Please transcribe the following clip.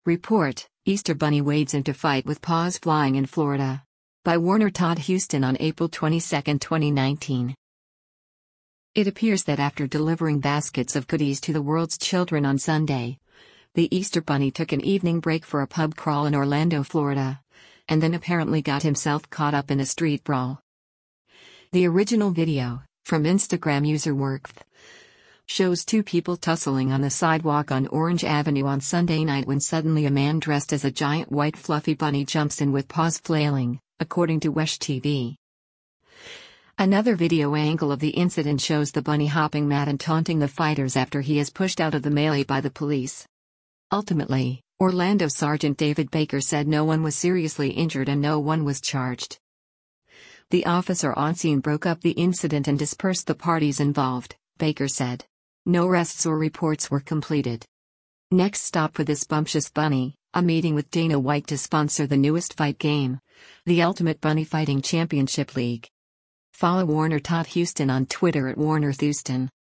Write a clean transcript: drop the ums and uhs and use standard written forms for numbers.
Report: Easter Bunny wades into fight with paws flying in Florida. By Warner Todd Houston on April 22, 2019. It appears that after delivering baskets of goodies to the world's children on Sunday, the Easter Bunny took an evening break for a pub crawl in Orlando, Florida, and then apparently got himself caught up in a street brawl. The original video, from Instagram user Workth, shows two people tussling on the sidewalk on Orange Avenue on Sunday night when suddenly a man dressed as a giant white fluffy bunny jumps in with paws flailing, according to Wesh TV. Another video angle of the incident shows the bunny hopping mad and taunting the fighters after he is pushed out of the melee by the police. Ultimately, Orlando Sergeant David Baker said no one was seriously injured and no one was charged. The officer on scene broke up the incident and dispersed the parties involved, Baker said. No arrests or reports were completed. Next stop for this bumptious bunny, a meeting with Dana White to sponsor the newest fight game, the Ultimate Bunny Fighting Championship League. Follow Warner Todd Houston on Twitter at WarnerThouston.